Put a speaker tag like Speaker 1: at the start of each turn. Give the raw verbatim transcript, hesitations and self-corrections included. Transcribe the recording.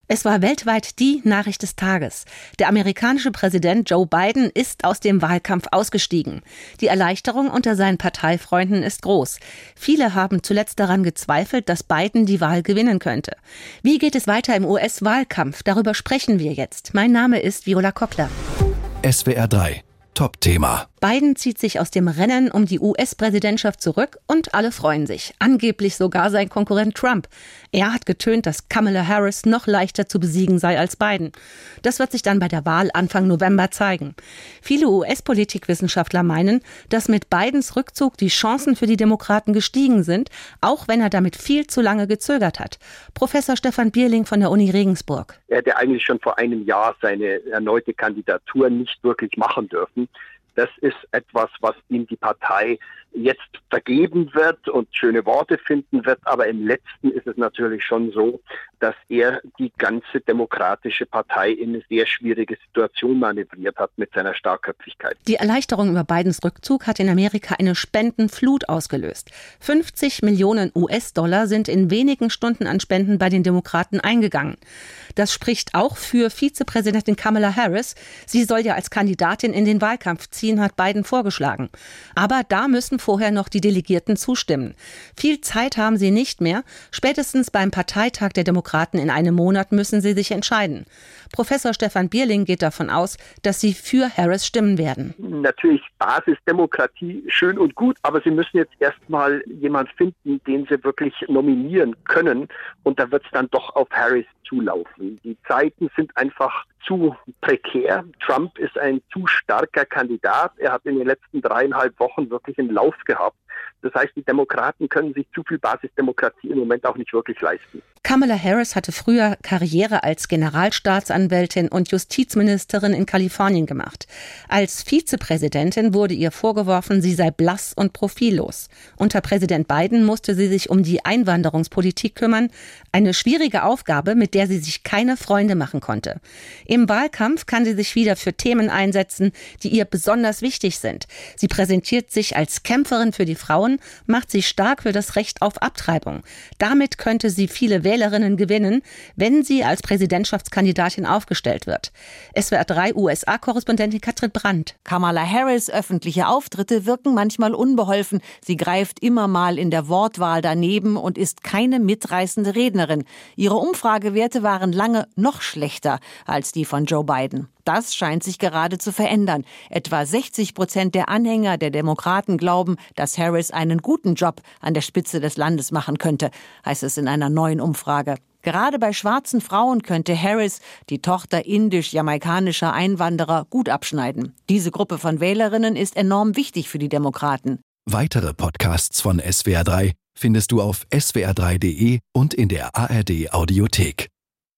Speaker 1: Es war weltweit die Nachricht des Tages. Der amerikanische Präsident Joe Biden ist aus dem Wahlkampf ausgestiegen. Die Erleichterung unter seinen Parteifreunden ist groß. Viele haben zuletzt daran gezweifelt, dass Biden die Wahl gewinnen könnte. Wie geht es weiter im U S-Wahlkampf? Darüber sprechen wir jetzt. Mein Name ist Viola Kockler.
Speaker 2: S W R drei Top-Thema.
Speaker 1: Biden zieht sich aus dem Rennen um die U S-Präsidentschaft zurück und alle freuen sich. Angeblich sogar sein Konkurrent Trump. Er hat getönt, dass Kamala Harris noch leichter zu besiegen sei als Biden. Das wird sich dann bei der Wahl Anfang November zeigen. Viele U S-Politikwissenschaftler meinen, dass mit Bidens Rückzug die Chancen für die Demokraten gestiegen sind, auch wenn er damit viel zu lange gezögert hat. Professor Stefan Bierling von der Uni Regensburg.
Speaker 3: Er hätte eigentlich schon vor einem Jahr seine erneute Kandidatur nicht wirklich machen dürfen. Das ist etwas, was ihm die Partei jetzt vergeben wird und schöne Worte finden wird. Aber im Letzten ist es natürlich schon so, dass er die ganze demokratische Partei in eine sehr schwierige Situation manövriert hat mit seiner Starkköpfigkeit.
Speaker 1: Die Erleichterung über Bidens Rückzug hat in Amerika eine Spendenflut ausgelöst. fünfzig Millionen U S-Dollar sind in wenigen Stunden an Spenden bei den Demokraten eingegangen. Das spricht auch für Vizepräsidentin Kamala Harris. Sie soll ja als Kandidatin in den Wahlkampf ziehen, hat Biden vorgeschlagen. Aber da müssen vorher noch die Delegierten zustimmen. Viel Zeit haben sie nicht mehr. Spätestens beim Parteitag der Demokraten in einem Monat müssen sie sich entscheiden. Professor Stefan Bierling geht davon aus, dass sie für Harris stimmen werden.
Speaker 3: Natürlich Basisdemokratie, schön und gut, aber sie müssen jetzt erstmal jemanden finden, den sie wirklich nominieren können. Und da wird es dann doch auf Harris zulaufen. Die Zeiten sind einfach zu prekär. Trump ist ein zu starker Kandidat. Er hat in den letzten dreieinhalb Wochen wirklich einen Lauf gehabt. Das heißt, die Demokraten können sich zu viel Basisdemokratie im Moment auch nicht wirklich leisten.
Speaker 1: Kamala Harris hatte früher Karriere als Generalstaatsanwältin und Justizministerin in Kalifornien gemacht. Als Vizepräsidentin wurde ihr vorgeworfen, sie sei blass und profillos. Unter Präsident Biden musste sie sich um die Einwanderungspolitik kümmern. Eine schwierige Aufgabe, mit der sie sich keine Freunde machen konnte. Im Wahlkampf kann sie sich wieder für Themen einsetzen, die ihr besonders wichtig sind. Sie präsentiert sich als Kämpferin für die Frauen, macht sich stark für das Recht auf Abtreibung. Damit könnte sie viele Wählerinnen gewinnen, wenn sie als Präsidentschaftskandidatin aufgestellt wird. S W R drei U S A-Korrespondentin Katrin Brandt.
Speaker 4: Kamala Harris' öffentliche Auftritte wirken manchmal unbeholfen. Sie greift immer mal in der Wortwahl daneben und ist keine mitreißende Rednerin. Ihre Umfragewerte waren lange noch schlechter als die von Joe Biden. Das scheint sich gerade zu verändern. Etwa sechzig Prozent der Anhänger der Demokraten glauben, dass Harris einen guten Job an der Spitze des Landes machen könnte, heißt es in einer neuen Umfrage. Gerade bei schwarzen Frauen könnte Harris, die Tochter indisch-jamaikanischer Einwanderer, gut abschneiden. Diese Gruppe von Wählerinnen ist enorm wichtig für die Demokraten.
Speaker 2: Weitere Podcasts von S W R drei findest du auf s w r drei punkt d e und in der A R D Audiothek.